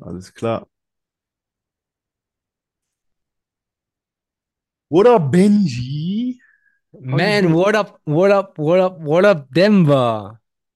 Alles klar. What up, Benji? How you Man, been? what up, what up, what up, what up, Denver?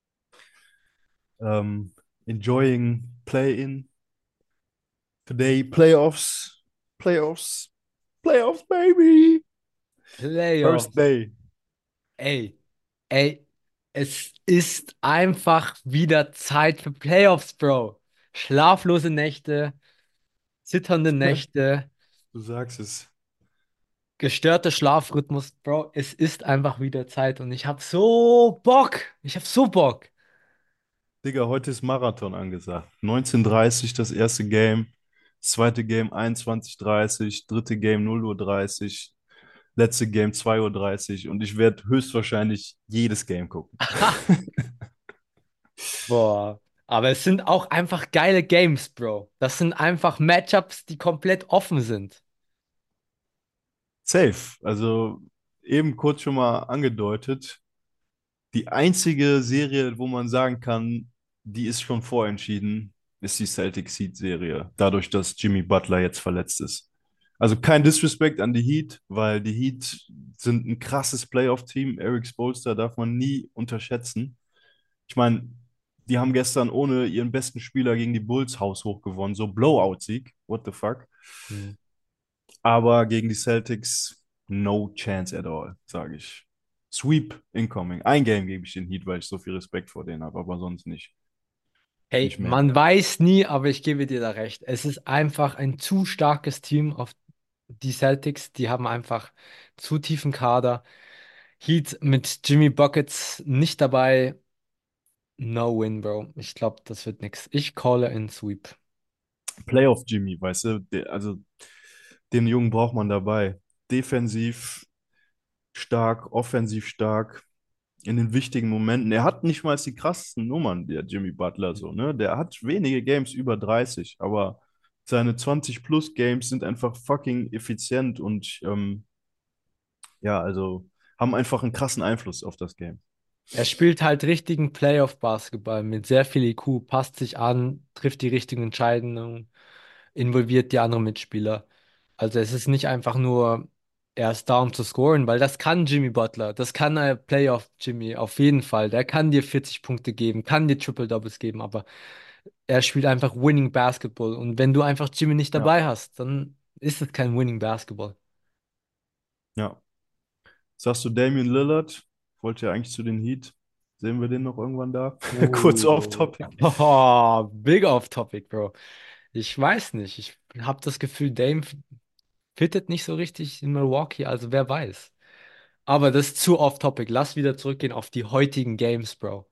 Um, Enjoying play-in today. Playoffs, playoffs, baby. First Playoffs. day. Ey, ey, es ist einfach wieder Zeit für Playoffs, Bro. Schlaflose Nächte, zitternde Nächte, Du sagst es. gestörter Schlafrhythmus, Bro. Es ist einfach wieder Zeit und ich hab so Bock. Ich hab so Bock. Digga, heute ist Marathon angesagt. 19:30 das erste Game, zweite Game 21:30, dritte Game 0:30, letzte Game 2:30 und ich werde höchstwahrscheinlich jedes Game gucken. Boah. Aber es sind auch einfach geile Games, Bro. Das sind einfach Matchups, die komplett offen sind. Safe. Also eben kurz schon mal angedeutet. Die einzige Serie, wo man sagen kann, die ist schon vorentschieden, ist die Celtics Heat-Serie. Dadurch, dass Jimmy Butler jetzt verletzt ist. Also kein Disrespect an die Heat, weil die Heat sind ein krasses Playoff-Team. Eric Spoelstra darf man nie unterschätzen. Ich meine, die haben gestern ohne ihren besten Spieler gegen die Bulls haushoch gewonnen. So Blowout-Sieg. What the fuck? Hm. Aber gegen die Celtics, no chance at all, sage ich. Sweep incoming. Ein Game gebe ich den Heat, weil ich so viel Respekt vor denen habe, aber sonst nicht. Hey, Nicht mehr. man weiß nie, aber ich gebe dir da recht. Es ist einfach ein zu starkes Team auf die Celtics. Die haben einfach zu tiefen Kader. Heat mit Jimmy Buckets nicht dabei. No win, Bro. Ich glaube, das wird nix. Ich calle in Sweep. Playoff Jimmy, weißt du, also den Jungen braucht man dabei. Defensiv stark, offensiv stark, in den wichtigen Momenten. Er hat nicht mal die krassesten Nummern, der Jimmy Butler so, ne? Der hat wenige Games über 30, aber seine 20 plus Games sind einfach fucking effizient und ja, also haben einfach einen krassen Einfluss auf das Game. Er spielt halt richtigen Playoff-Basketball mit sehr viel IQ, passt sich an, trifft die richtigen Entscheidungen, involviert die anderen Mitspieler. Also es ist nicht einfach nur, er ist da, um zu scoren, weil das kann Jimmy Butler, das kann Playoff Jimmy auf jeden Fall. Der kann dir 40 Punkte geben, kann dir Triple-Doubles geben, aber er spielt einfach Winning Basketball. Und wenn du einfach Jimmy nicht Ja, dabei hast, dann ist es kein Winning Basketball. ja. Sagst du Damian Lillard? Wollte ja eigentlich zu den Heat. Sehen wir den noch irgendwann da? Kurz off-topic. Oh, big off topic, Bro. Ich weiß nicht. Ich habe das Gefühl, Dame fittet nicht so richtig in Milwaukee, also wer weiß. Aber das ist zu off topic. Lass wieder zurückgehen auf die heutigen Games, Bro.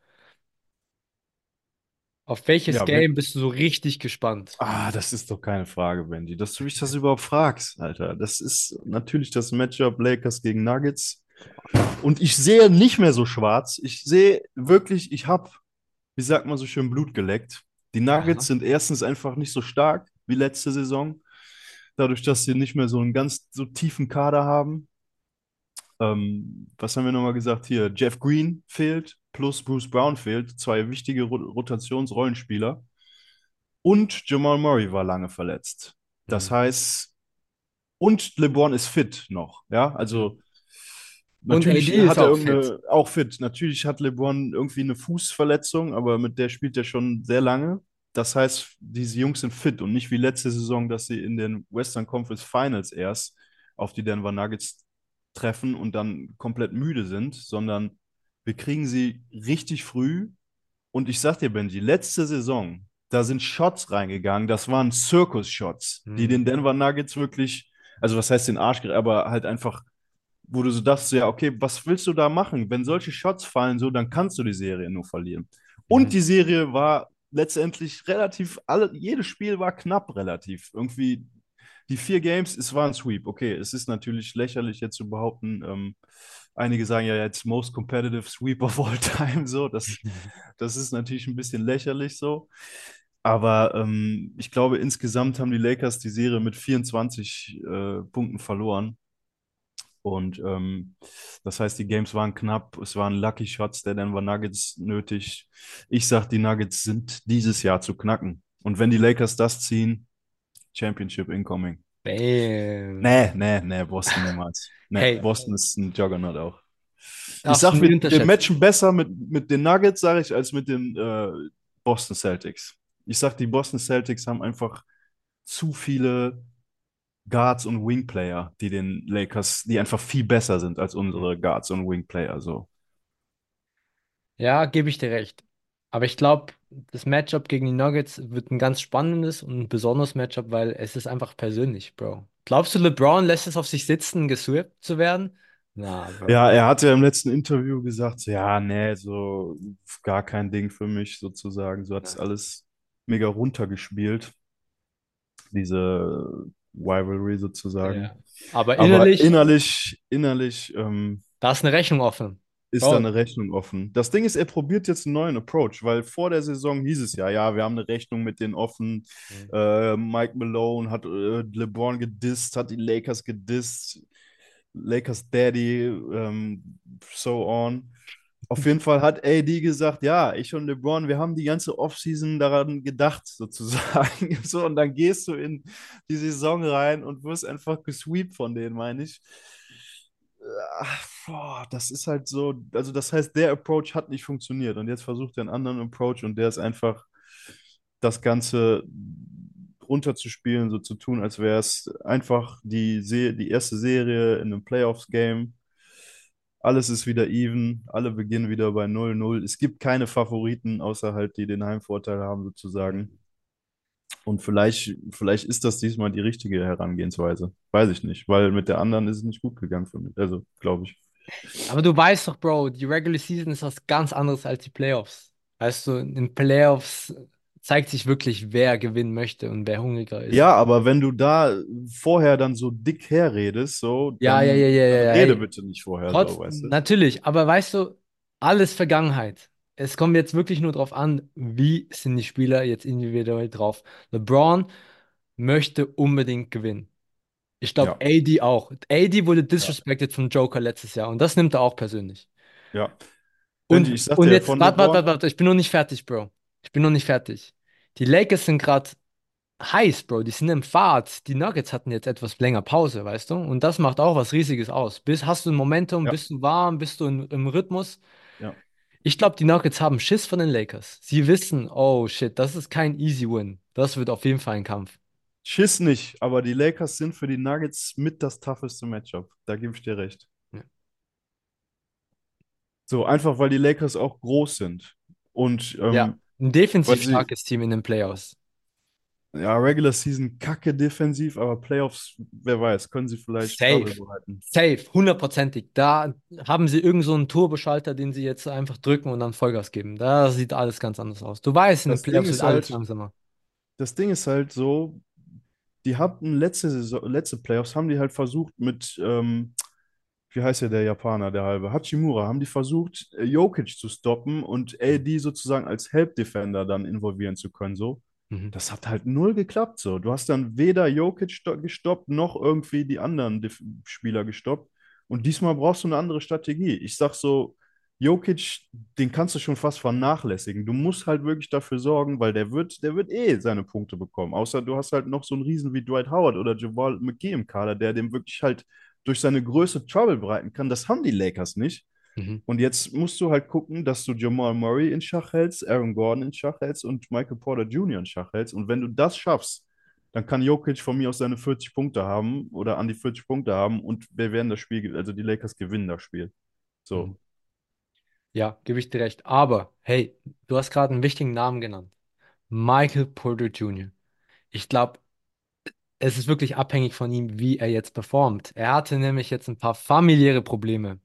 Auf welches Ja, wir, Game bist du so richtig gespannt? das ist doch keine Frage, Benji, dass du mich das überhaupt fragst, Alter. Das ist natürlich das Matchup Lakers gegen Nuggets. Und ich sehe nicht mehr so schwarz. Ich sehe wirklich, ich habe, wie sagt man so schön, Blut geleckt. Die Nuggets Aha. sind erstens einfach nicht so stark wie letzte Saison. Dadurch, dass sie nicht mehr so einen ganz so tiefen Kader haben. Was haben wir nochmal gesagt hier? Jeff Green fehlt, plus Bruce Brown fehlt, zwei wichtige Rotationsrollenspieler. Und Jamal Murray war lange verletzt. Das Hm. heißt, und LeBron ist fit noch, ja, Hm. also Und natürlich AD ist hat er auch fit. irgendeine, auch fit, natürlich hat LeBron irgendwie eine Fußverletzung, aber mit der spielt er schon sehr lange. Das heißt, diese Jungs sind fit und nicht wie letzte Saison, dass sie in den Western Conference Finals erst auf die Denver Nuggets treffen und dann komplett müde sind, sondern wir kriegen sie richtig früh. Und ich sag dir, Benji, letzte Saison, da sind Shots reingegangen, das waren Circus-Shots, die Hm. den Denver Nuggets wirklich, also was heißt den Arsch, aber halt einfach, wo du so dachtest, ja, okay, was willst du da machen? Wenn solche Shots fallen, so, dann kannst du die Serie nur verlieren. Und Mhm. die Serie war letztendlich relativ, jedes Spiel war knapp relativ. Irgendwie die vier Games, es war ein Sweep. Okay, es ist natürlich lächerlich jetzt zu behaupten, einige sagen ja jetzt Most Competitive Sweep of All Time, so, das ist natürlich ein bisschen lächerlich so. Aber ich glaube, insgesamt haben die Lakers die Serie mit 24 Punkten verloren. Und das heißt, die Games waren knapp. Es waren Lucky Shots der Denver Nuggets nötig. Ich sag, die Nuggets sind dieses Jahr zu knacken. Und wenn die Lakers das ziehen, Championship incoming. Bam. Nee, Boston niemals. Nee, Hey, Boston ist ein Juggernaut auch. Ich darfst du sag, nie wir unterschätzen. matchen besser mit den Nuggets, sage ich, als mit den Boston Celtics. Ich sag, die Boston Celtics haben einfach zu viele Guards und Wing-Player, die den Lakers, die einfach viel besser sind als unsere Guards und Wing-Player. So. Ja, gebe ich dir recht. Aber ich glaube, das Matchup gegen die Nuggets wird ein ganz spannendes und ein besonderes Matchup, weil es ist einfach persönlich, Bro. Glaubst du, LeBron lässt es auf sich sitzen, geswiped zu werden? Na, Bro. Ja, er hatte ja im letzten Interview gesagt, so, ja, nee, so gar kein Ding für mich sozusagen. So hat es Na. alles mega runtergespielt, diese Rivalry sozusagen. Ja. Aber Aber innerlich, innerlich da ist eine Rechnung offen. ist da Bro. eine Rechnung offen. Das Ding ist, er probiert jetzt einen neuen Approach, weil vor der Saison hieß es ja, ja, wir haben eine Rechnung mit denen offen. Mhm. Mike Malone hat LeBron gedisst, hat die Lakers gedisst, Lakers Daddy, so on. Auf jeden Fall hat AD gesagt, ja, ich und LeBron, wir haben die ganze Offseason daran gedacht, sozusagen. So, und dann gehst du in die Saison rein und wirst einfach gesweept von denen, meine ich. Ach, boah, das ist halt so, also das heißt, der Approach hat nicht funktioniert und jetzt versucht er einen anderen Approach und der ist einfach das Ganze runterzuspielen, so zu tun, als wäre es einfach die erste Serie in einem Playoffs-Game. Alles ist wieder even, alle beginnen wieder bei 0-0. Es gibt keine Favoriten, außer halt die den Heimvorteil haben, sozusagen. Und vielleicht ist das diesmal die richtige Herangehensweise. Weiß ich nicht, weil mit der anderen ist es nicht gut gegangen für mich. Also, glaube ich. Aber du weißt doch, Bro, die Regular Season ist was ganz anderes als die Playoffs. Weißt du, in den Playoffs zeigt sich wirklich, wer gewinnen möchte und wer hungriger ist. Ja, aber wenn du da vorher dann so dick herredest, so, Ja, ja, ja, ja, ja, dann ja. rede Hey, bitte nicht vorher trotz, so, weißt du? natürlich, aber weißt du, alles Vergangenheit. Es kommt jetzt wirklich nur darauf an, wie sind die Spieler jetzt individuell drauf. LeBron möchte unbedingt gewinnen. Ich glaube, Ja, AD auch. AD wurde ja, disrespected vom Joker letztes Jahr und das nimmt er auch persönlich. ja. Benji, Und, ich sag und dir, jetzt, von warte, LeBron, ich bin noch nicht fertig, Bro. Ich bin noch nicht fertig. Die Lakers sind gerade heiß, Bro. Die sind im Fahrt. Die Nuggets hatten jetzt etwas länger Pause, weißt du? Und das macht auch was Riesiges aus. Hast du ein Momentum, ja, bist du warm, bist du im Rhythmus? ja. Ich glaube, die Nuggets haben Schiss von den Lakers. Sie wissen, oh shit, das ist kein easy win. Das wird auf jeden Fall ein Kampf. Schiss nicht, aber die Lakers sind für die Nuggets mit das tougheste Matchup. Da gebe ich dir recht. Ja, So, einfach weil die Lakers auch groß sind. Und ja. Ein weil defensiv sie, starkes Team in den Playoffs. ja, Regular Season kacke defensiv, aber Playoffs, wer weiß, können sie vielleicht Safe. Trouble bereiten. Safe, hundertprozentig. Da haben sie irgend so einen Turboschalter, den sie jetzt einfach drücken und dann Vollgas geben. Da sieht alles ganz anders aus. Du weißt, in den Das Ding Playoffs wird ist alles halt, langsamer. das Ding ist halt so, die hatten letzte Saison, letzte Playoffs, haben die halt versucht mit, wie heißt der Japaner, der halbe, Hachimura, haben die versucht, Jokic zu stoppen und AD sozusagen als Help Defender dann involvieren zu können, so. Mhm. Das hat halt null geklappt, so. Du hast dann weder Jokic gestoppt, noch irgendwie die anderen Spieler gestoppt. Und diesmal brauchst du eine andere Strategie. Ich sag so, Jokic, den kannst du schon fast vernachlässigen. Du musst halt wirklich dafür sorgen, weil der wird eh seine Punkte bekommen. Außer du hast halt noch so einen Riesen wie Dwight Howard oder Jamal McGee im Kader, der dem wirklich halt durch seine Größe Trouble bereiten kann. Das haben die Lakers nicht. Mhm. Und jetzt musst du halt gucken, dass du Jamal Murray in Schach hältst, Aaron Gordon in Schach hältst und Michael Porter Jr. in Schach hältst. Und wenn du das schaffst, dann kann Jokic von mir aus seine 40 Punkte haben oder an die 40 Punkte haben und wir werden das Spiel, also die Lakers gewinnen das Spiel. Mhm. So. Ja, gebe ich dir recht. Aber, hey, du hast gerade einen wichtigen Namen genannt. Michael Porter Jr. Ich glaube, es ist wirklich abhängig von ihm, wie er jetzt performt. Er hatte nämlich jetzt ein paar familiäre Probleme.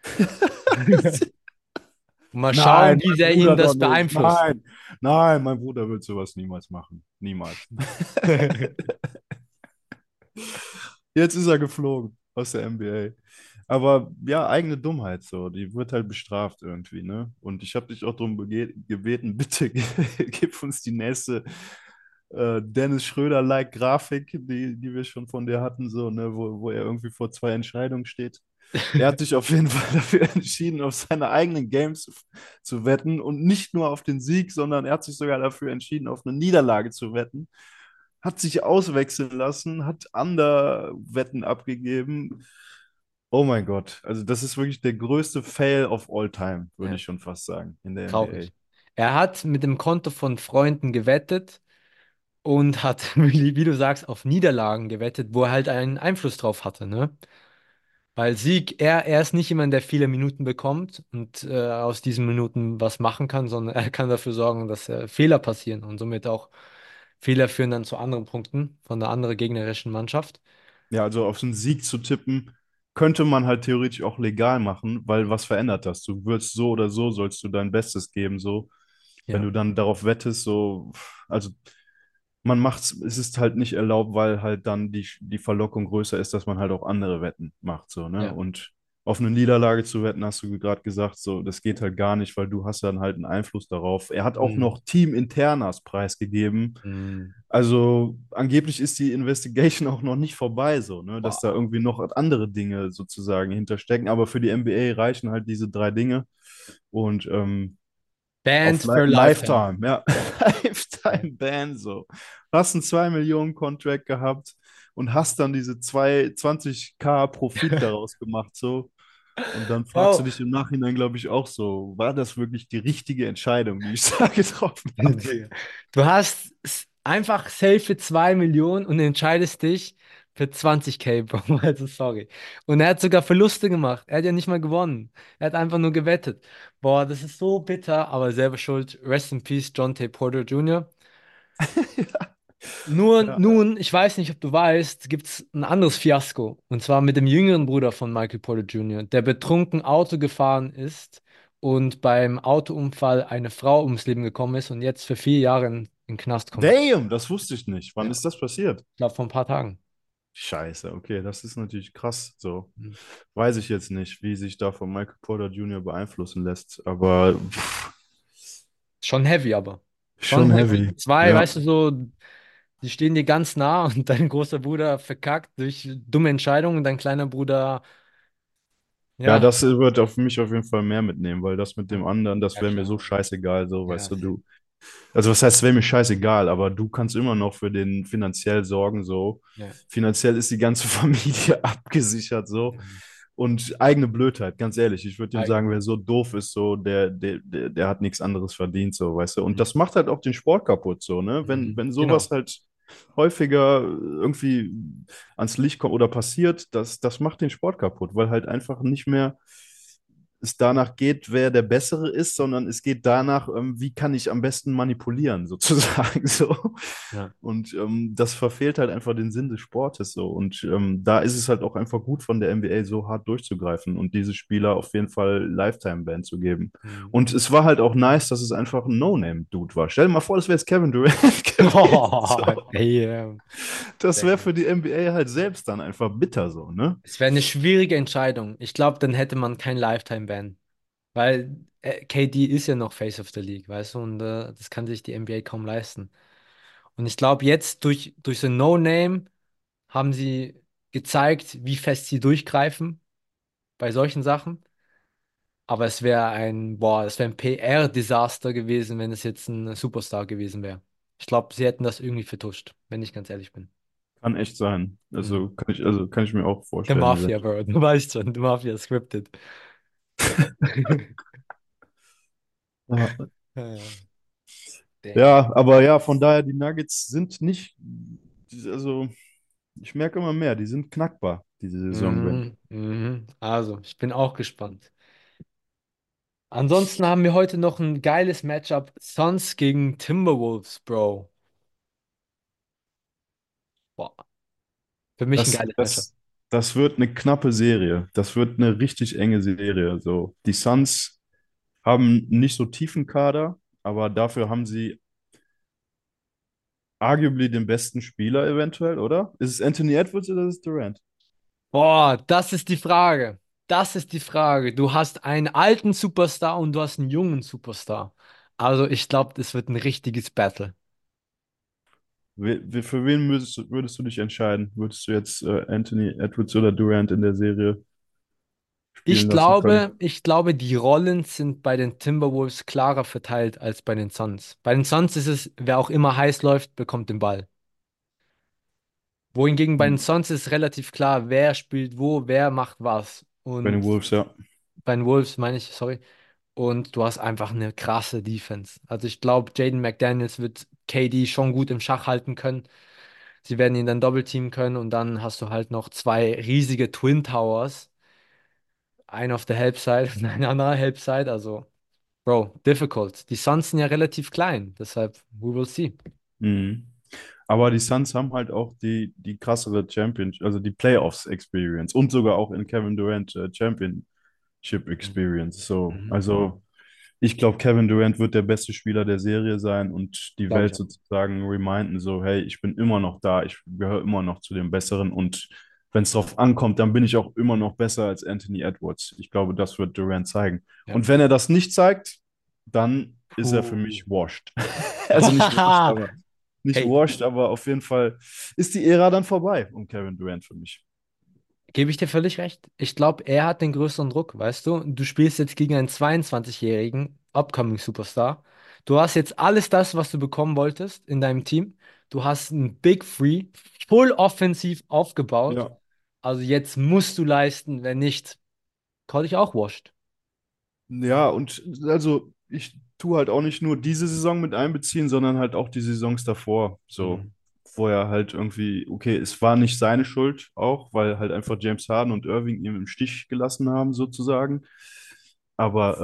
Und mal schauen, Nein, wie mein sehr ihn Bruder doch das nicht. beeinflusst. Nein, nein, mein Bruder wird sowas niemals machen. Niemals. Jetzt ist er geflogen aus der NBA. Aber ja, eigene Dummheit so, die wird halt bestraft irgendwie, ne? Und ich habe dich auch darum gebeten, bitte gib uns die nächste Dennis Schröder-like Grafik, die wir schon von dir hatten, so, ne, wo er irgendwie vor zwei Entscheidungen steht. Er hat sich auf jeden Fall dafür entschieden, auf seine eigenen Games zu wetten und nicht nur auf den Sieg, sondern er hat sich sogar dafür entschieden, auf eine Niederlage zu wetten. Hat sich auswechseln lassen, hat Under-Wetten abgegeben. Oh mein Gott, also das ist wirklich der größte Fail of all time, würde Ja, ich schon fast sagen, in der NBA. traurig. Er hat mit dem Konto von Freunden gewettet und hat, wie du sagst, auf Niederlagen gewettet, wo er halt einen Einfluss drauf hatte, ne? Weil Sieg, er ist nicht jemand, der viele Minuten bekommt und aus diesen Minuten was machen kann, sondern er kann dafür sorgen, dass Fehler passieren und somit auch Fehler führen dann zu anderen Punkten von der anderen gegnerischen Mannschaft. Ja, also auf einen Sieg zu tippen, könnte man halt theoretisch auch legal machen, weil was verändert das? Du würdest so oder so, sollst du dein Bestes geben, so. Wenn Ja. du dann darauf wettest, so, also man macht's, es ist halt nicht erlaubt, weil halt dann die Verlockung größer ist, dass man halt auch andere Wetten macht, so, ne? Ja. Und auf eine Niederlage zu wetten, hast du gerade gesagt, so, das geht halt gar nicht, weil du hast dann halt einen Einfluss darauf. Er hat auch Mhm. noch Team-Internas preisgegeben. Mhm. Also angeblich ist die Investigation auch noch nicht vorbei, so, ne? Dass da Wow. irgendwie noch andere Dinge sozusagen hinterstecken. Aber für die NBA reichen halt diese drei Dinge. Und auf Banned for lifetime. Lifetime, ja. Ja. Lifetime-Ban so. Hast einen 2 Millionen Contract gehabt und hast dann diese 20k Profit daraus gemacht, so. Und dann fragst du Bro, dich im Nachhinein, glaube ich, auch so, war das wirklich die richtige Entscheidung, die ich da getroffen habe? Digga. Du hast einfach safe für 2 Millionen und entscheidest dich für 20K, Bro. Also sorry. Und er hat sogar Verluste gemacht. Er hat ja nicht mal gewonnen. Er hat einfach nur gewettet. Boah, das ist so bitter, aber selber schuld. Rest in Peace, John T. Porter Jr. Nur Ja. nun, ich weiß nicht, ob du weißt, gibt es ein anderes Fiasko. Und zwar mit dem jüngeren Bruder von Michael Porter Jr., der betrunken Auto gefahren ist und beim Autounfall eine Frau ums Leben gekommen ist und jetzt für 4 Jahre in den Knast kommt. Damn, das wusste ich nicht. Wann Ja, ist das passiert? ich glaube vor ein paar Tagen. Scheiße, okay, das ist natürlich krass. So Mhm. weiß ich jetzt nicht, wie sich da von Michael Porter Jr. beeinflussen lässt, aber Schon heavy, aber. Schon schon heavy. heavy. Zwei, Ja. weißt du, so, die stehen dir ganz nah und dein großer Bruder verkackt durch dumme Entscheidungen und dein kleiner Bruder, Ja, ja. das wird auf mich auf jeden Fall mehr mitnehmen, weil das mit Ja, dem anderen, das ja wäre mir so klar. scheißegal, so, Ja, weißt du, safe. du. Also was heißt, es wäre mir scheißegal, aber du kannst immer noch für den finanziell sorgen, so. Ja. Finanziell ist die ganze Familie abgesichert, so. Mhm. Und eigene Blödheit, ganz ehrlich. Ich würde ihm sagen, wer Eigenbrot. so doof ist, so, der hat nichts anderes verdient, so, weißt du. Und Mhm. das macht halt auch den Sport kaputt, so, ne? Mhm. Wenn Genau. sowas halt häufiger irgendwie ans Licht kommt oder passiert, das macht den Sport kaputt, weil halt einfach nicht mehr es danach geht, wer der Bessere ist, sondern es geht danach, wie kann ich am besten manipulieren, sozusagen so. Ja. Und das verfehlt halt einfach den Sinn des Sportes so. Und da ist es halt auch einfach gut von der NBA so hart durchzugreifen und diese Spieler auf jeden Fall Lifetime-Ban zu geben. Mhm. Und es war halt auch nice, dass es einfach ein No-Name-Dude war. Stell dir mal vor, das wäre jetzt Kevin Durant gewesen. So. Oh, damn. Das wäre Damn. für die NBA halt selbst dann einfach bitter so, ne? Es wäre eine schwierige Entscheidung. Ich glaube, dann hätte man kein Lifetime-Ban. Weil KD ist ja noch Face of the League, weißt du, und das kann sich die NBA kaum leisten. Und ich glaube, jetzt durch so No-Name haben sie gezeigt, wie fest sie durchgreifen bei solchen Sachen. Aber es wäre ein PR-Desaster gewesen, wenn es jetzt ein Superstar gewesen wäre. Ich glaube, sie hätten das irgendwie vertuscht, wenn ich ganz ehrlich bin. Kann echt sein. Mhm. Also kann ich mir auch Der vorstellen, Mafia, eventuell. Bro, du weißt schon, die Mafia scripted. Ja. Ja, damn. Ja, aber ja, von daher, die Nuggets sind nicht, also ich merke immer mehr, die sind knackbar, diese Saison, Ben. Mhm, mhm. Also, ich bin auch gespannt. Ansonsten haben wir heute noch ein geiles Matchup. Suns gegen Timberwolves, Bro. Boah, für mich ein Das, geiles Matchup. das, das wird eine knappe Serie. Das wird eine richtig enge Serie. So, die Suns haben nicht so tiefen Kader, aber dafür haben sie arguably den besten Spieler eventuell, oder? Ist es Anthony Edwards oder ist es Durant? Boah, das ist die Frage. Das ist die Frage. Du hast einen alten Superstar und du hast einen jungen Superstar. Also, ich glaube, das wird ein richtiges Battle. Für wen würdest du dich entscheiden? Würdest du jetzt Anthony Edwards oder Durant in der Serie? spielen lassen können. Ich glaube, die Rollen sind bei den Timberwolves klarer verteilt als bei den Suns. Bei den Suns ist es, wer auch immer heiß läuft, bekommt den Ball. Wohingegen bei den Suns ist relativ klar, wer spielt wo, wer macht was. Bei den Und Wolves, ja. bei den Wolves meine ich, sorry. Und du hast einfach eine krasse Defense. Also ich glaube, Jaden McDaniels wird KD schon gut im Schach halten können. Sie werden ihn dann doppelteamen können und dann hast du halt noch zwei riesige Twin Towers. Einen auf der Help-Side und eine andere Help-Side. Also, Bro, difficult. Die Suns sind ja relativ klein, deshalb, we will see. Mhm. Aber die Suns haben halt auch die krassere also die Playoffs-Experience und sogar auch in Kevin Durant Championship Mhm. Experience. So, Mhm. also ich glaube, Kevin Durant wird der beste Spieler der Serie sein und die Glaube ich Welt auch. sozusagen reminden, so, hey, ich bin immer noch da, ich gehöre immer noch zu den Besseren und wenn es drauf ankommt, dann bin ich auch immer noch besser als Anthony Edwards. Ich glaube, das wird Durant zeigen. Ja. Und wenn er das nicht zeigt, dann ist er für Puh. mich washed. Also nicht washed, aber nicht Hey, washed, aber auf jeden Fall ist die Ära dann vorbei um Kevin Durant für mich. gebe ich dir völlig recht. Ich glaube, er hat den größeren Druck, weißt du? Du spielst jetzt gegen einen 22-jährigen Upcoming Superstar. Du hast jetzt alles das, was du bekommen wolltest in deinem Team. Du hast ein Big Three, full offensiv aufgebaut. Ja, Also jetzt musst du leisten, wenn nicht, call dich auch washed. ja, und also ich tue halt auch nicht nur diese Saison mit einbeziehen, sondern halt auch die Saisons davor. So, Mhm. wo er halt irgendwie, okay, es war nicht seine Schuld auch, weil halt einfach James Harden und Irving ihn im Stich gelassen haben, sozusagen. Aber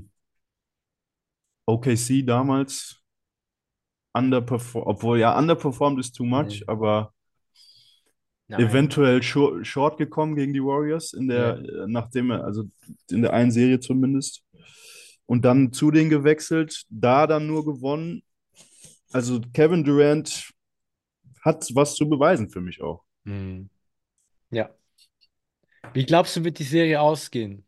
OKC damals underperformed, obwohl ja, underperformed ist too much, Nee. aber Nein. eventuell short gekommen gegen die Warriors in Ja. nachdem er, also in der einen Serie zumindest. Und dann zu denen gewechselt, da dann nur gewonnen. Also Kevin Durant hat was zu beweisen für mich auch. Mhm. Ja. Wie glaubst du, wird die Serie ausgehen?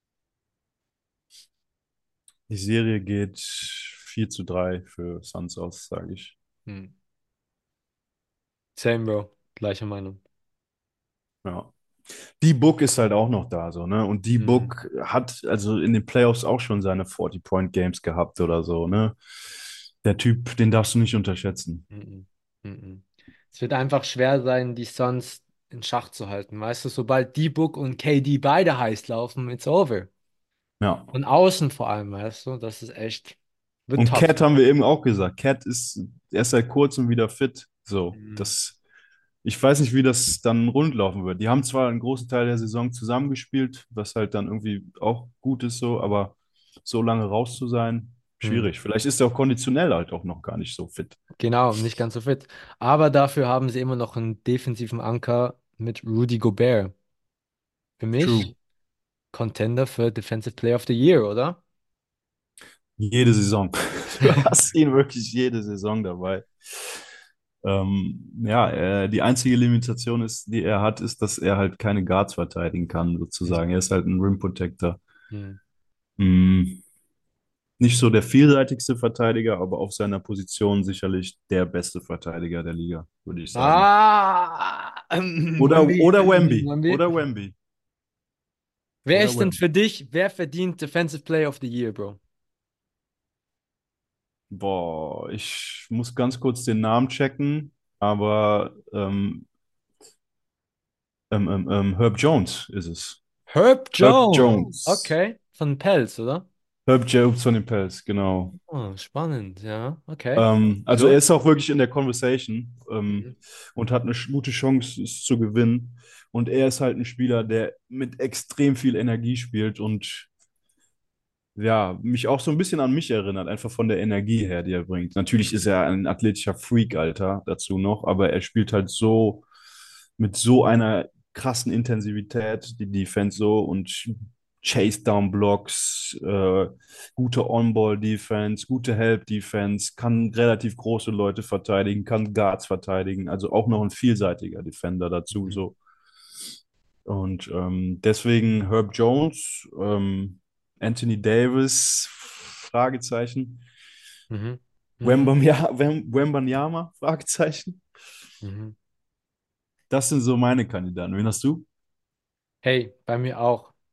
Die Serie geht 4:3 für Suns aus, sage ich. Hm. Same, Bro. Gleiche Meinung. Ja. D-Book ist halt auch noch da, so, ne? Und Mhm. D-Book hat also in den Playoffs auch schon seine 40-Point-Games gehabt oder so, ne? Der Typ, den darfst du nicht unterschätzen. Mhm. Mhm. Es wird einfach schwer sein, die Suns in Schach zu halten. Weißt du, sobald D-Book und KD beide heiß laufen, it's over. Ja. Und außen vor allem, weißt du, das ist echt, wird Und tough. Cat haben wir eben auch gesagt. Cat ist erst seit kurzem wieder fit. So, Mhm. ich weiß nicht, wie das dann rundlaufen wird. Die haben zwar einen großen Teil der Saison zusammengespielt, was halt dann irgendwie auch gut ist so, aber so lange raus zu sein, Mhm. schwierig. Vielleicht ist er auch konditionell halt auch noch gar nicht so fit. Genau, nicht ganz so fit. Aber dafür haben sie immer noch einen defensiven Anker mit Rudy Gobert. Für True. mich Contender für Defensive Player of the Year, oder? Jede Saison. Du hast ihn wirklich jede Saison dabei. Ja, die einzige Limitation ist, die er hat, ist, dass er halt keine Guards verteidigen kann, sozusagen. Er Mhm. ist halt ein Rim Protector. Mhm. Mm, Nicht so der vielseitigste Verteidiger, aber auf seiner Position sicherlich der beste Verteidiger der Liga, würde ich sagen. Wemby. Oder Wemby. Wemby. Oder Wemby. Wer Oder ist denn Wemby. für dich, wer verdient Defensive Player of the Year, Bro? Boah, ich muss ganz kurz den Namen checken, aber Herb Jones ist es. Herb Herb Jones. Jones. Okay, von Pels, oder? Herb Jones von den Pels, genau. Oh, spannend, ja, okay. Also er Wieso? ist auch wirklich in der Conversation Mhm. und hat eine gute Chance, es zu gewinnen. Und er ist halt ein Spieler, der mit extrem viel Energie spielt und ja, mich auch so ein bisschen an mich erinnert, einfach von der Energie her, die er bringt. Natürlich ist er ein athletischer Freak, Alter, dazu noch, aber er spielt halt so mit so einer krassen Intensivität die Defense so und Chase-Down-Blocks, gute On-Ball-Defense, gute Help-Defense, kann relativ große Leute verteidigen, kann Guards verteidigen, also auch noch ein vielseitiger Defender dazu Mhm. so. Und deswegen Herb Jones, Anthony Davis, Fragezeichen. Mhm. Mhm. Wembanyama, Fragezeichen. Mhm. Das sind so meine Kandidaten. Wen hast du? Hey, bei mir auch.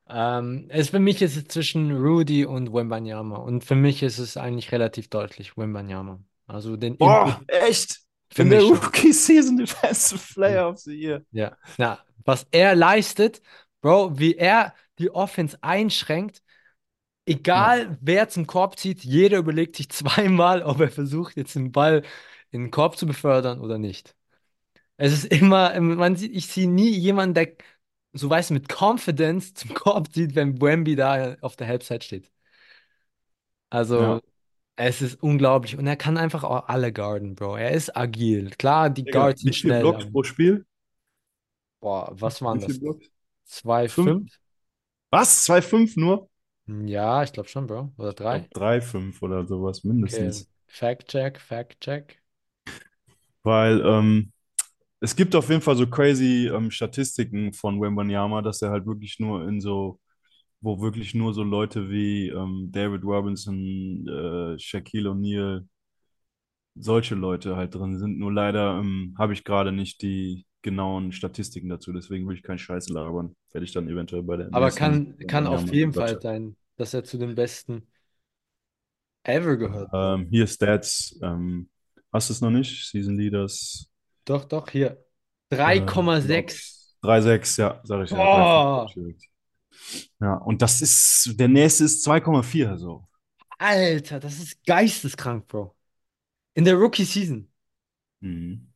Für mich ist es zwischen Rudy und Wembanyama. Und für mich ist es eigentlich relativ deutlich, Wembanyama. Also den Input Boah, echt? für In der mich schon. Rookie Season Defensive Ja. Player of the Year. Ja. Na, was er leistet, Bro, wie er die Offense einschränkt, Ja, egal wer zum Korb zieht, jeder überlegt sich zweimal, ob er versucht, jetzt den Ball in den Korb zu befördern oder nicht. Es ist immer, ich sehe nie jemanden, der so weißt du, mit Confidence zum Korb zieht, wenn Wemby da auf der Halbzeit steht. Also, ja. es ist unglaublich. Und er kann einfach auch alle guarden, Bro. Er ist agil. Klar, die Digga, Guards wie sind viel schnell, Blocks aber pro Spiel? boah, was waren Wie viel das? Blocks? Zwei, Fünf? fünf? Was? 2,5 nur? Ja, ich glaube schon, Bro. Oder Ich glaube drei? 3,5 oder sowas Okay. mindestens. Fact check, Fact check. Weil es gibt auf jeden Fall so crazy Statistiken von Wembanyama, dass er halt wirklich nur in so, wo wirklich nur so Leute wie David Robinson, Shaquille O'Neal, solche Leute halt drin sind. Nur leider habe ich gerade nicht die genauen Statistiken dazu, deswegen will ich keinen Scheiß labern. Werde ich dann eventuell bei der Aber nächsten kann auf jeden Fall Quatsche. sein, dass er zu den Besten ever gehört, Bro. Hier Stats. Hast du es noch nicht? Season Leaders. Doch, doch, hier. 3,6. Blocks. 3,6, ja, sag ich ja. 3,5 hab ich Boah, direkt. Ja, und das ist, der nächste ist 2,4 so. Alter, das ist geisteskrank, Bro. In der Rookie Season. Mhm.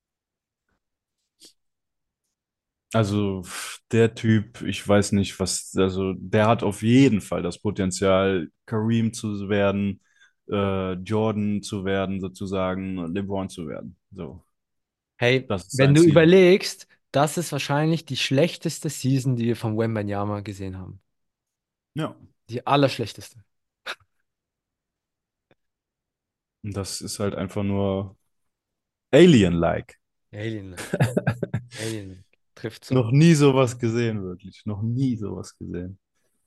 Also der Typ, ich weiß nicht, was, also der hat auf jeden Fall das Potenzial, Kareem zu werden, Jordan zu werden, sozusagen, LeBron zu werden. So, Hey, das ist wenn sein du Ziel. überlegst, das ist wahrscheinlich die schlechteste Season, die wir von Wembanyama gesehen haben. Ja, Die allerschlechteste. und das ist halt einfach nur Alien-like. Alien-like. Alien-like. Trifft zu. Noch nie sowas gesehen, wirklich. Noch nie sowas gesehen.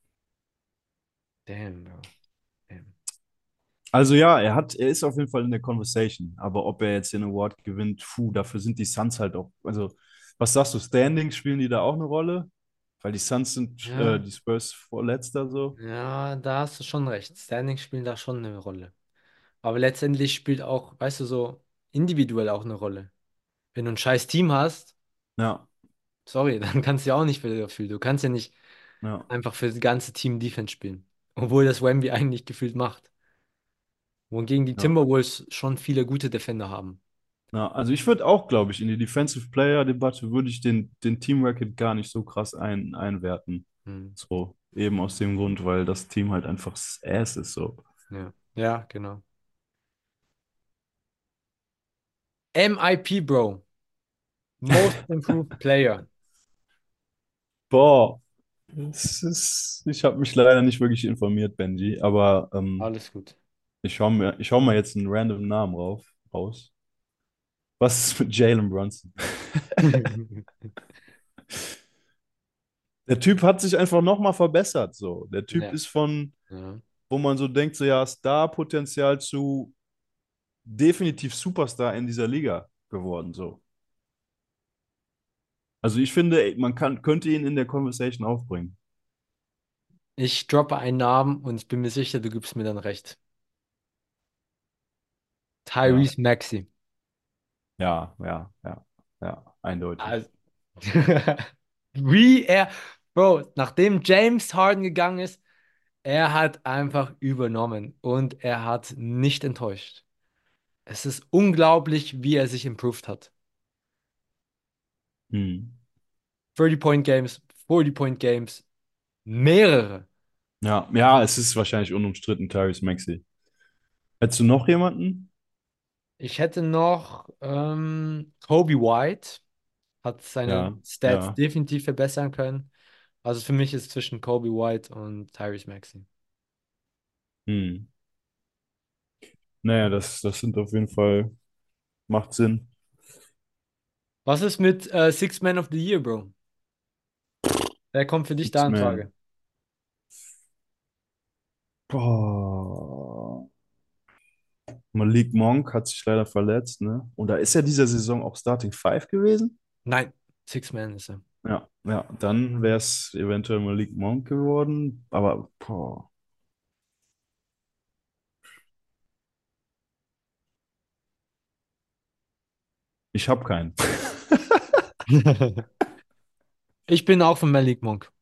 Damn, Bro. Damn. Also ja, er ist auf jeden Fall in der Conversation, aber ob er jetzt den Award gewinnt, puh, dafür sind die Suns halt auch, also was sagst du, Standings spielen die da auch eine Rolle? Weil die Suns sind Ja, die Spurs vorletzter so. ja, da hast du schon recht. Standings spielen da schon eine Rolle. Aber letztendlich spielt auch, weißt du, so individuell auch eine Rolle. Wenn du ein scheiß Team hast, Ja, sorry, dann kannst du ja auch nicht für dafür. Du kannst ja nicht ja, einfach für das ganze Team Defense spielen. Obwohl das Wemby eigentlich gefühlt macht. Wohingegen die ja. Timberwolves schon viele gute Defender haben. Ja, also ich würde auch, glaube ich, in die Defensive Player-Debatte würde ich den Team Record gar nicht so krass einwerten. Hm. So, eben aus dem Grund, weil das Team halt einfach Ass ist so. Ja. Ja, genau. MIP, Bro. Most Improved Player. Boah, ich habe mich leider nicht wirklich informiert, Benji, aber Alles gut. ich hau mal jetzt einen random Namen raus. Was ist mit Jalen Brunson? Der Typ hat sich einfach nochmal verbessert, so. Der Typ Ja. ist von, Ja. wo man so denkt, so ja, Star-Potenzial zu definitiv Superstar in dieser Liga geworden, so. Also ich finde, ey, könnte ihn in der Conversation aufbringen. Ich droppe einen Namen und ich bin mir sicher, du gibst mir dann recht. Ja, Tyrese Maxey. ja, eindeutig. Also, wie er, Bro, nachdem James Harden gegangen ist, er hat einfach übernommen und er hat nicht enttäuscht. Es ist unglaublich, wie er sich improved hat. Hm. 30-Point Games, 40-Point Games, mehrere. Ja, ja, es ist wahrscheinlich unumstritten Tyrese Maxey. Hättest du noch jemanden? Ich hätte noch Kobe White, hat seine Ja, Stats ja. definitiv verbessern können. Also für mich ist es zwischen Kobe White und Tyrese Maxey. Hm. Naja, das sind auf jeden Fall, macht Sinn. Was ist mit Six Man of the Year, Bro? Wer kommt für dich da in X-Men. Frage? Boah. Malik Monk hat sich leider verletzt, ne? Und da ist ja dieser Saison auch Starting Five gewesen. Nein, Six Man ist er. Ja. Ja, dann wäre es eventuell Malik Monk geworden, aber boah, ich habe keinen. Ich bin auch von Malik Monk.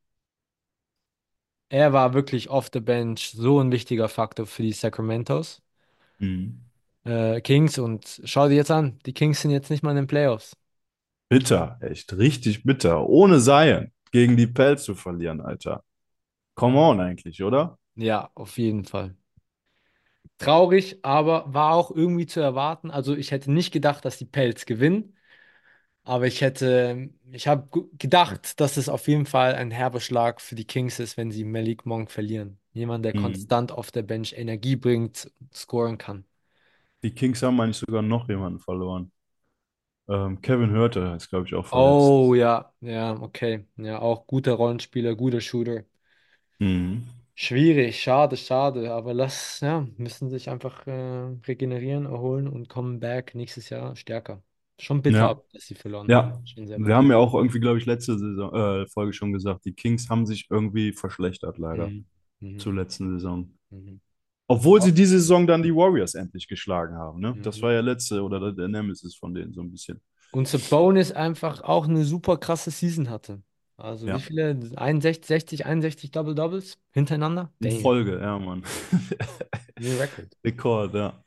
Er war wirklich off the bench so ein wichtiger Faktor für die Sacramentos Hm. Kings und schau dir jetzt an, die Kings sind jetzt nicht mal in den Playoffs. Bitter, echt richtig bitter. Ohne Zion gegen die Pels zu verlieren, Alter. Come on eigentlich, oder? Ja, auf jeden Fall. Traurig, aber war auch irgendwie zu erwarten. Also ich hätte nicht gedacht, dass die Pelts gewinnen, aber ich habe gedacht, dass es auf jeden Fall ein herber Schlag für die Kings ist, wenn sie Malik Monk verlieren. Jemand, der Hm. konstant auf der Bench Energie bringt, scoren kann. Die Kings haben eigentlich sogar noch jemanden verloren. Kevin Huerter ist, glaube ich, auch Oh verletzt. ja, ja, okay. Ja, auch guter Rollenspieler, guter Shooter. Hm. Schwierig, schade, schade, aber ja, müssen sich einfach regenerieren, erholen und kommen back nächstes Jahr stärker. Schon bitter, Ja, ab, dass sie verloren haben. ja. Schon sehr Wir bitter. haben ja auch irgendwie, glaube ich, letzte Folge schon gesagt, die Kings haben sich irgendwie verschlechtert, leider, Mhm. Mhm. zur letzten Saison. Mhm. Obwohl Oh. sie diese Saison dann die Warriors endlich geschlagen haben, ne? Das Mhm. war ja letzte oder der Nemesis von denen so ein bisschen. Und Sabonis einfach auch eine super krasse Season hatte. Also wie Ja, viele? 61, 60, 61 Double-Doubles hintereinander? in Damn, Folge, ja, Mann. new record. Rekord, ja.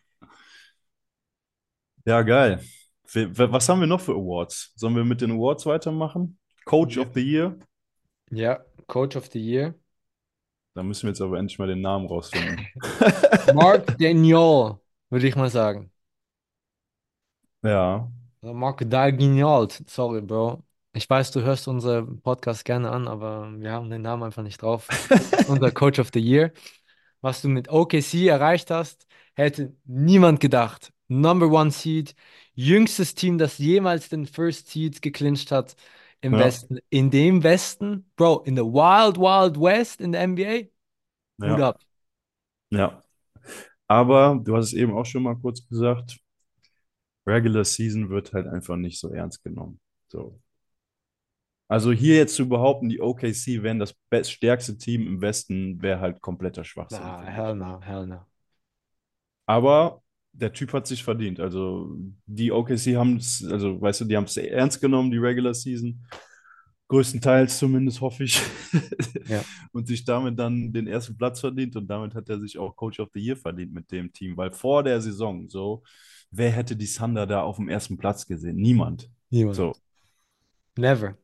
Ja, geil. Was haben wir noch für Awards? Sollen wir mit den Awards weitermachen? Coach Ja. of the Year? Ja, Coach of the Year. Da müssen wir jetzt aber endlich mal den Namen rausfinden. Mark Daniel, würde ich mal sagen. Ja, Marc Dargignault, sorry, Bro. Ich weiß, du hörst unseren Podcast gerne an, aber wir haben den Namen einfach nicht drauf. Unser Coach of the Year. Was du mit OKC erreicht hast, hätte niemand gedacht. Number One Seed, jüngstes Team, das jemals den First Seed geclincht hat im ja, Westen. In dem Westen, Bro, in the Wild Wild West in der NBA, Hut ja, ab. ja. Aber du hast es eben auch schon mal kurz gesagt, Regular Season wird halt einfach nicht so ernst genommen. So. Also hier jetzt zu behaupten, die OKC wären das stärkste Team im Westen, wäre halt kompletter Schwachsinn, Na, finde hell ich. no, hell no. Aber der Typ hat sich verdient. Also die OKC haben es, also weißt du, die haben es ernst genommen, die Regular Season. Größtenteils zumindest, hoffe ich. Ja, Und sich damit dann den ersten Platz verdient. Und damit hat er sich auch Coach of the Year verdient mit dem Team. Weil vor der Saison so, wer hätte die Thunder da auf dem ersten Platz gesehen? Niemand. niemand. So, Never.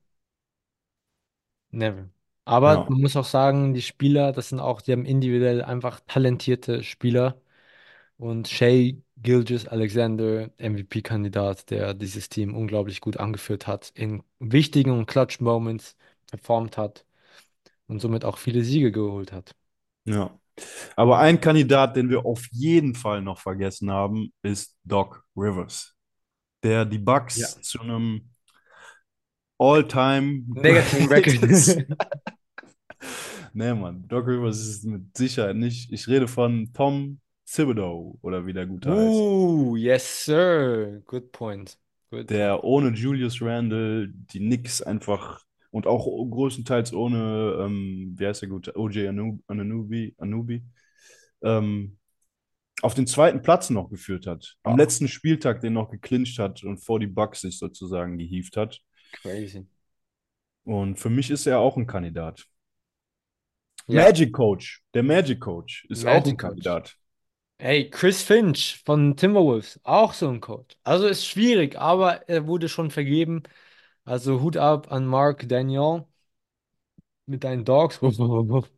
Never. Aber ja. man muss auch sagen, die Spieler, die haben individuell einfach talentierte Spieler. Und Shea Gilgeous-Alexander, MVP-Kandidat, der dieses Team unglaublich gut angeführt hat, in wichtigen und Clutch-Moments performt hat und somit auch viele Siege geholt hat. Ja. Aber ein Kandidat, den wir auf jeden Fall noch vergessen haben, ist Doc Rivers, der die Ja. Bucks zu einem All-Time Negativen Greatest. Record. Nee, Mann, Doc Rivers ist es mit Sicherheit nicht. Ich rede von Tom Thibodeau oder wie der Gute heißt. Yes, sir. Good point. Good point. Der ohne Julius Randle die Knicks einfach und auch größtenteils ohne, wie heißt der Gute, Anubi, ähm, auf den zweiten Platz noch geführt hat. Am Oh, letzten Spieltag den noch geclincht hat und vor die Bucks sich sozusagen gehievt hat. crazy. Und für mich ist er auch ein Kandidat. Ja, Der Magic Coach ist auch ein Magic Coach. Kandidat. Hey, Chris Finch von Timberwolves, auch so ein Coach. Also ist schwierig, aber er wurde schon vergeben. Also Hut ab an Mark Daniel mit deinen Dogs. Wuff, wuff, wuff.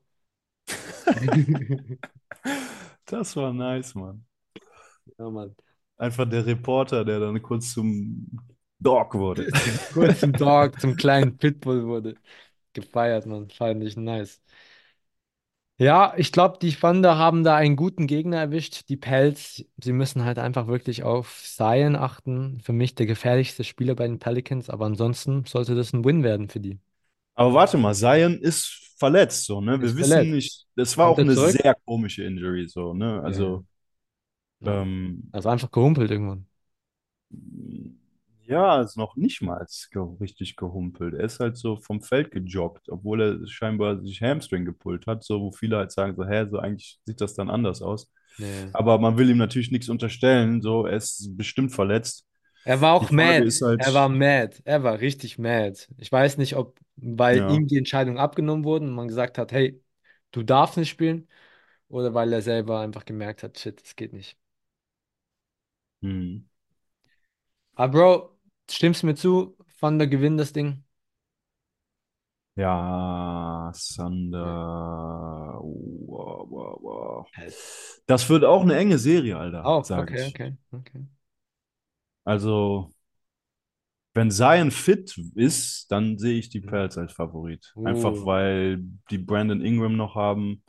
Das war nice, Mann. Ja, Mann. Einfach der Reporter, der dann kurz zum Dog wurde. Zum kurzen Dog, zum kleinen Pitbull wurde gefeiert, man. Fand ich nice. Ja, ich glaube, die Thunder haben da einen guten Gegner erwischt. Die Pelz, sie müssen halt einfach wirklich auf Zion achten. Für mich der gefährlichste Spieler bei den Pelicans, aber ansonsten sollte das ein Win werden für die. Aber warte mal, Zion ist verletzt, so, ne? Wir Ist wissen verletzt. nicht, das war Kommt auch er eine zurück? sehr komische Injury, so, ne? Ja. Also, Ja. ähm, Also einfach gehumpelt irgendwann. Ja, ist noch nicht mal richtig gehumpelt. Er ist halt so vom Feld gejoggt, obwohl er scheinbar sich Hamstring gepullt hat, so wo viele halt sagen so, hä, so eigentlich sieht das dann anders aus. Nee. Aber man will ihm natürlich nichts unterstellen, so er ist bestimmt verletzt. Er war Die auch Frage mad. ist Er war halt, mad. Er war richtig mad. Ich weiß nicht, ob weil ja, ihm die Entscheidung abgenommen wurde und man gesagt hat, hey, du darfst nicht spielen, oder weil er selber einfach gemerkt hat, shit, das geht nicht. hm, Aber Bro, stimmst du mir zu? Van der gewinnt das Ding. ja, Ja. Sander, wow, wow, wow. Hä? Das wird auch eine enge Serie, Alter, Auch, sage okay, ich. okay, okay. Also wenn Zion fit ist, dann sehe ich die Mhm. Pels als Favorit. Einfach Uh. weil die Brandon Ingram noch haben,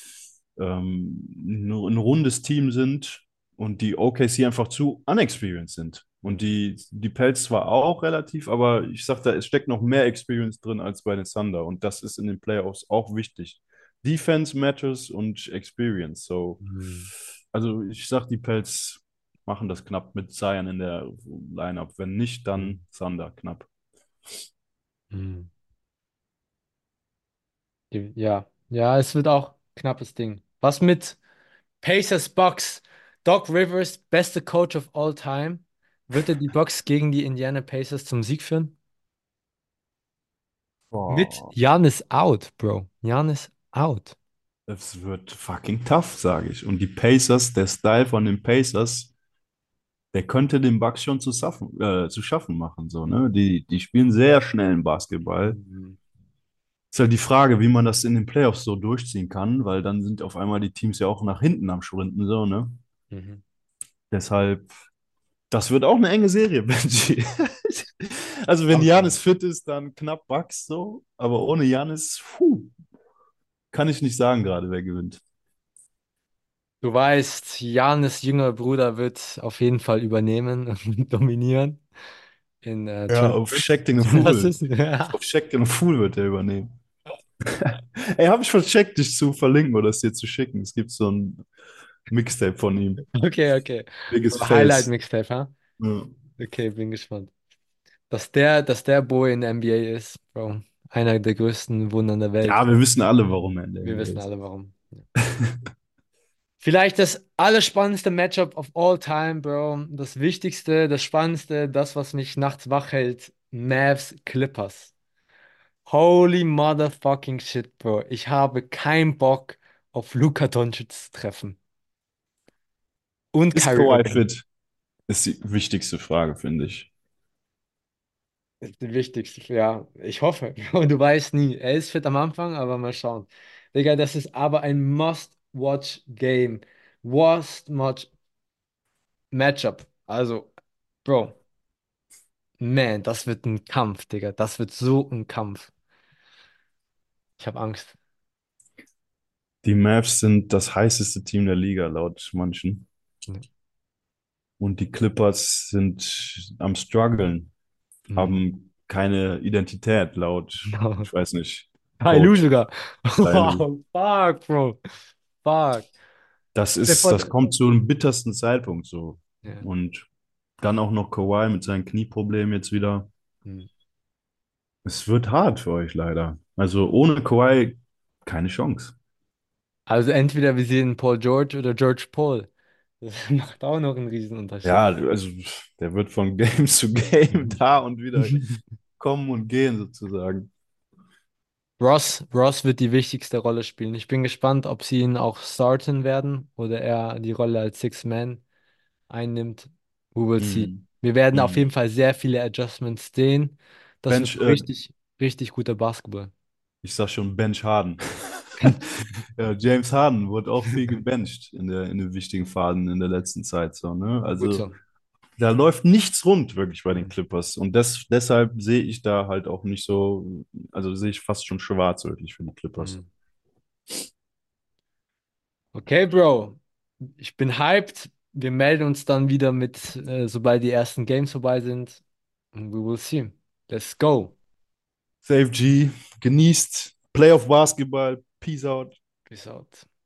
ein rundes Team sind und die OKC einfach zu unexperienced sind. Und Mhm. die Pels zwar auch relativ, aber ich sag da, es steckt noch mehr Experience drin als bei den Thunder. Und das ist in den Playoffs auch wichtig. Defense matters und Experience. So, Mhm. also ich sag, die Pels machen das knapp mit Zion in der Lineup. Wenn nicht, dann Mhm. Thunder knapp. Mhm. Ja, ja, es wird auch knappes Ding. Was mit Pacers Bucks? Doc Rivers, beste Coach of all time. Wird er die Bucks gegen die Indiana Pacers zum Sieg führen? Mit Boah, Giannis out, Bro. Giannis out. es wird fucking tough, sage ich. Und die Pacers, der Style von den Pacers, der könnte den Bucks schon zu schaffen machen. So, ne? Die spielen sehr schnellen Basketball. Mhm. Ist halt die Frage, wie man das in den Playoffs so durchziehen kann, weil dann sind auf einmal die Teams ja auch nach hinten am Sprinten. So, ne? Mhm. Deshalb, das wird auch eine enge Serie, Benji. Also, wenn Okay. Janis fit ist, dann knapp Bucks so. Aber ohne Janis, kann ich nicht sagen gerade, wer gewinnt. Du weißt, Giannis jüngerer Bruder wird auf jeden Fall übernehmen und dominieren in Ja, auf Turnovers. Shaq den Und das Fool. ist, ja. Auf Shaq den Fool wird er übernehmen. Ey, habe ich vercheckt, dich zu verlinken oder es dir zu schicken. Es gibt so ein Mixtape von ihm. Okay, okay. So Biggest Fails. Highlight-Mixtape, ha? Ja, Okay, bin gespannt. Dass der Boy in der NBA ist, Bro. Einer der größten Wunder der Welt. ja, wir wissen alle, warum er in der Wir NBA wissen ist. alle warum. Ja. Vielleicht das allerspannendste Matchup of all time, Bro. Das Wichtigste, das Spannendste, das, was mich nachts wach hält. Mavs Clippers. Holy motherfucking shit, Bro. Ich habe keinen Bock auf Luka Doncic zu treffen. Und Ist Kyrie Kawhi Irving. fit? Ist die wichtigste Frage, finde ich. Das ist die wichtigste, ja. Ich hoffe. Und du weißt nie. Er ist fit am Anfang, aber mal schauen. Digga, das ist aber ein Must-Watch-Game. Must-Watch-Matchup. Also, Bro, man, das wird ein Kampf, Digga. Das wird so ein Kampf. Ich habe Angst. Die Mavs sind das heißeste Team der Liga, laut manchen. Und die Clippers sind am struggeln, Mhm. haben keine Identität, laut, No. ich weiß nicht, Hi, Lu Coach. sogar. Lailu. Wow, fuck, Bro. Fuck. Stell dir vor, Das kommt zu einem bittersten Zeitpunkt so. ja. Und dann auch noch Kawhi mit seinen Knieproblemen jetzt wieder. Mhm. Es wird hart für euch leider. Also ohne Kawhi keine Chance. Also entweder wir sehen Paul George oder George Paul. Das macht auch noch einen Riesenunterschied. Ja, also der wird von Game zu Game da und wieder kommen und gehen sozusagen. Ross wird die wichtigste Rolle spielen. Ich bin gespannt, ob sie ihn auch starten werden oder er die Rolle als Six-Man einnimmt. We will see. Mhm. Wir werden auf jeden Mhm. Fall sehr viele Adjustments sehen. Das wird Bench, richtig, richtig guter Basketball. ich sag schon Bench Harden. Ja, James Harden wurde auch viel gebencht in den wichtigen Phasen in der letzten Zeit. So, ne? Gut Also so. da läuft nichts rund wirklich bei den Mhm. Clippers. Und deshalb sehe ich da halt auch nicht so, also sehe ich fast schon schwarz wirklich für die Clippers. Mhm. Okay, Bro. Ich bin hyped. Wir melden uns dann wieder mit, sobald die ersten Games vorbei sind. And we will see. Let's go. Save G, genießt Playoff Basketball, Peace out. Peace out.